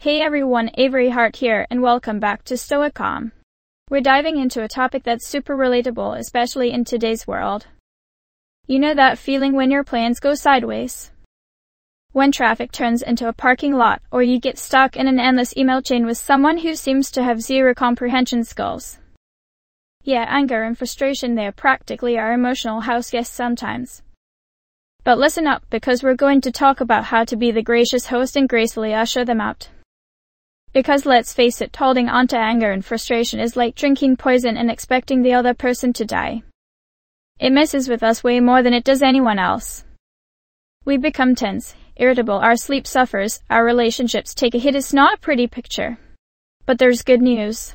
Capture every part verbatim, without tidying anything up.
Hey everyone, Avery Hart here, and welcome back to Stoic Calm. We're diving into a topic that's super relatable, especially in today's world. You know that feeling when your plans go sideways? When traffic turns into a parking lot, or you get stuck in an endless email chain with someone who seems to have zero comprehension skills. Yeah, anger and frustration, they are practically our emotional house guests sometimes. But listen up, because we're going to talk about how to be the gracious host and gracefully usher them out. Because let's face it, holding onto anger and frustration is like drinking poison and expecting the other person to die. It messes with us way more than it does anyone else. We become tense, irritable, our sleep suffers, our relationships take a hit. It's not a pretty picture. But there's good news.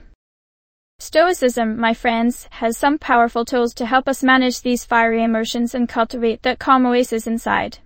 Stoicism, my friends, has some powerful tools to help us manage these fiery emotions and cultivate that calm oasis inside.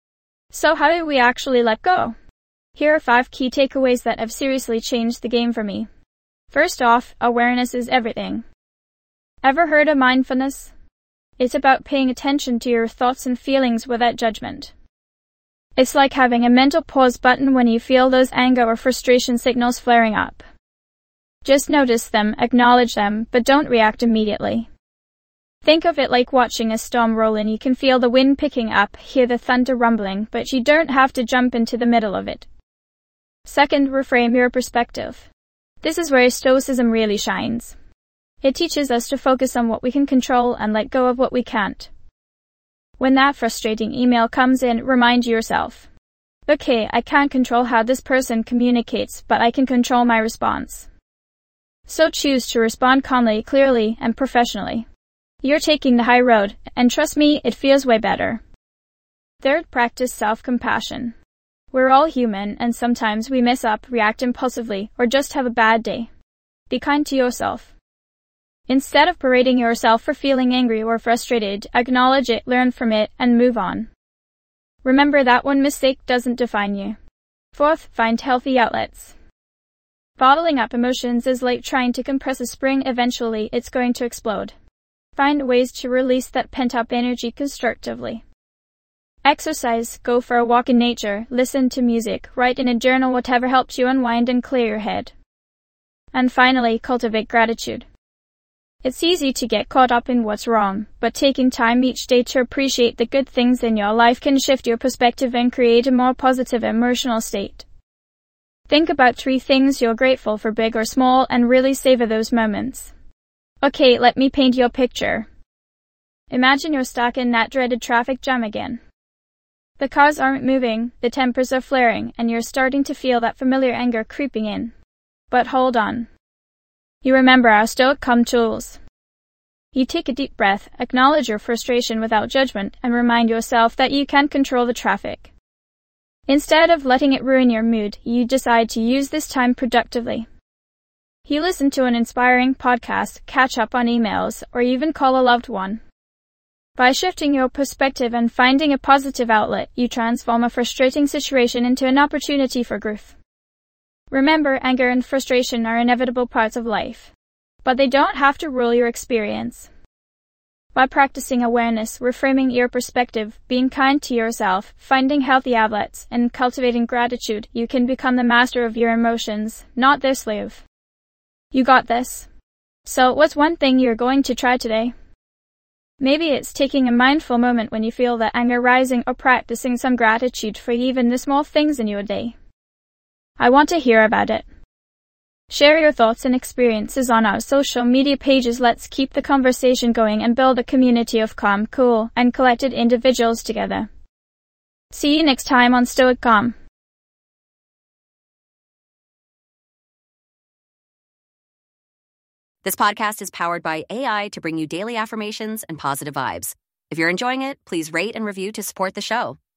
So how do we actually let go? Here are five key takeaways that have seriously changed the game for me. First off, awareness is everything. Ever heard of mindfulness? It's about paying attention to your thoughts and feelings without judgment. It's like having a mental pause button when you feel those anger or frustration signals flaring up. Just notice them, acknowledge them, but don't react immediately. Think of it like watching a storm roll in. You can feel the wind picking up, hear the thunder rumbling, but you don't have to jump into the middle of it. Second, reframe your perspective. This is where Stoicism really shines. It teaches us to focus on what we can control and let go of what we can't. When that frustrating email comes in, remind yourself, okay, I can't control how this person communicates, but I can control my response. So choose to respond calmly, clearly, and professionally. You're taking the high road, and trust me, it feels way better. Third, practice self-compassion. We're all human, and sometimes we mess up, react impulsively, or just have a bad day. Be kind to yourself. Instead of berating yourself for feeling angry or frustrated, acknowledge it, learn from it, and move on. Remember that one mistake doesn't define you. Fourth, find healthy outlets. Bottling up emotions is like trying to compress a spring. Eventually, it's going to explode. Find ways to release that pent-up energy constructively. Exercise, go for a walk in nature, listen to music, write in a journal, whatever helps you unwind and clear your head. And finally, cultivate gratitude. It's easy to get caught up in what's wrong, but taking time each day to appreciate the good things in your life can shift your perspective and create a more positive emotional state. Think about three things you're grateful for, big or small, and really savor those moments. Okay, let me paint your picture. Imagine you're stuck in that dreaded traffic jam again. The cars aren't moving, the tempers are flaring, and you're starting to feel that familiar anger creeping in. But hold on. You remember our Stoic Calm tools. You take a deep breath, acknowledge your frustration without judgment, and remind yourself that you can't control the traffic. Instead of letting it ruin your mood, you decide to use this time productively. You listen to an inspiring podcast, catch up on emails, or even call a loved one. By shifting your perspective and finding a positive outlet, you transform a frustrating situation into an opportunity for growth. Remember, anger and frustration are inevitable parts of life, but they don't have to rule your experience. By practicing awareness, reframing your perspective, being kind to yourself, finding healthy outlets, and cultivating gratitude, you can become the master of your emotions, not their slave. You got this. So, what's one thing you're going to try today? Maybe it's taking a mindful moment when you feel that anger rising, or practicing some gratitude for even the small things in your day. I want to hear about it. Share your thoughts and experiences on our social media pages. Let's keep the conversation going and build a community of calm, cool, and collected individuals together. See you next time on Stoic Calm. This podcast is powered by A I to bring you daily affirmations and positive vibes. If you're enjoying it, please rate and review to support the show.